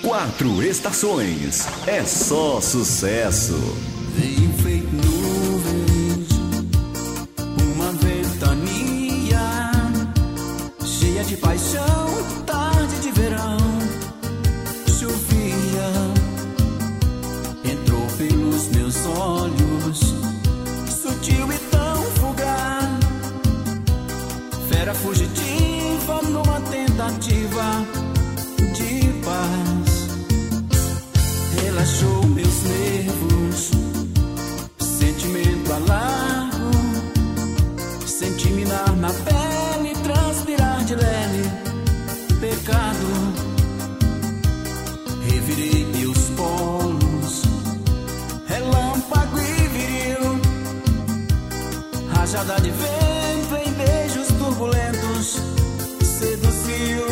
Quatro estações, é só sucesso. Veio feito nuvens, uma ventania cheia de paixão, tarde de verão. Chovia, entrou pelos meus olhos, sutil e tão fugaz, fera fugitiva numa tentativa de paz. Relaxou meus nervos, sentimento alargo, senti minar na pele, transpirar de leve, pecado. Revirei meus polos, relâmpago e viril, rajada de vento em beijos turbulentos, seduziu.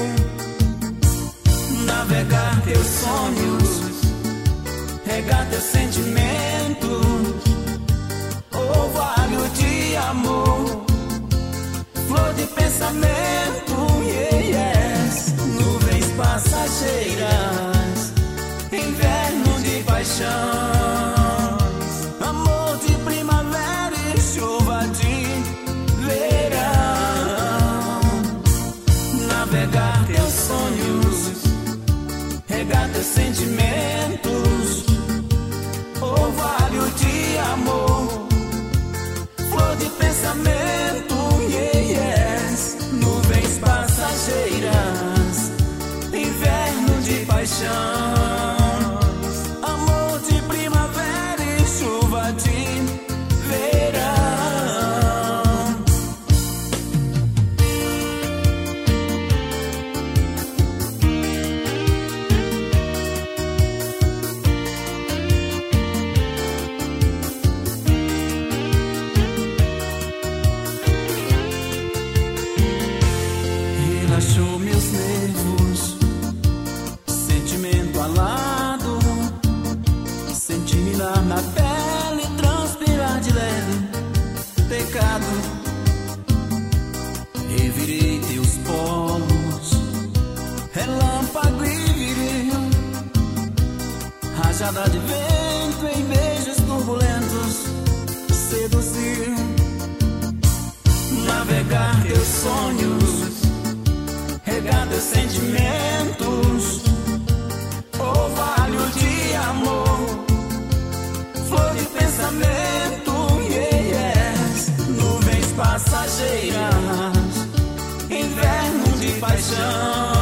Navegar teus sonhos, regar teus sentimentos, orvalho de amor, flor de pensamento, yes. Nuvens passageiras, inverno de paixão, amor de primavera e chuva de verão. Navegar teus sonhos, regar teus sentimentos, orvalho de amor, flor de pensamento, yes. Nuvens passageiras, inverno de paixão, amor de primavera e chuva de verão. Relaxou meus nervos, sentimento alado, senti minar na pele, transpirar de leve, pecado. Revirei teus polos, relâmpago e viril, rajada de vento em beijos turbulentos, seduziu. Navegar teus sonhos, regar teus sentimentos, orvalho de amor, flor de pensamento, yes. Nuvens passageiras, inverno de paixão,